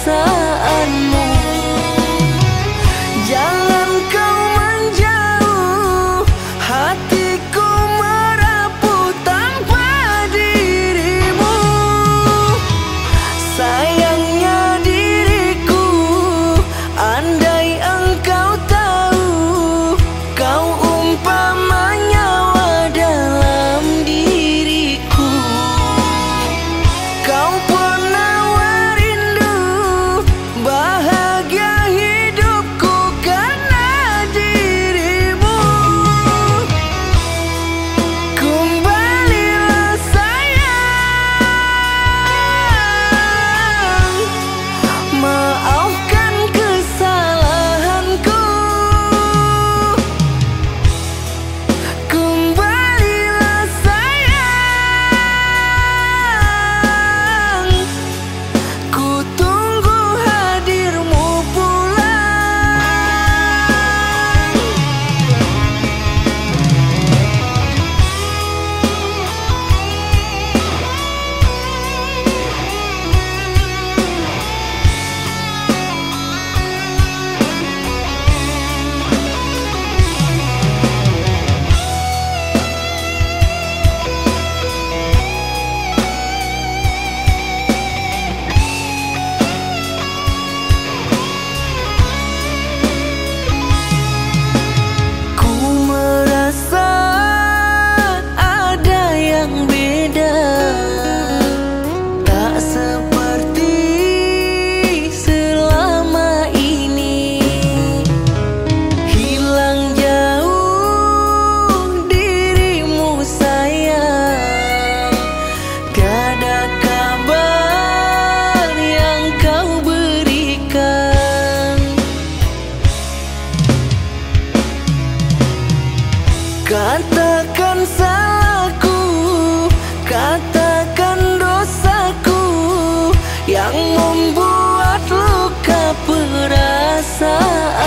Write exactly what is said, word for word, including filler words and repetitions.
perasaanmu. Jangan kau menjauh, hatiku merapuh tanpa dirimu. Sayangnya diriku, andai engkau tahu, kau umpama nyawa dalam diriku. Kau pernah rindu bahagia hidupku karena dirimu. Kembalilah sayang, maafkan kesalahanku. Kembalilah sayang, ku tunggu hadirmu pulang. Ku merasa ada yang beda, tak seperti selama ini. Hilang jauh dirimu sayang, tiada kabar yang kau berikan. Katakan salahku, katakan dosaku yang membuat luka perasaan.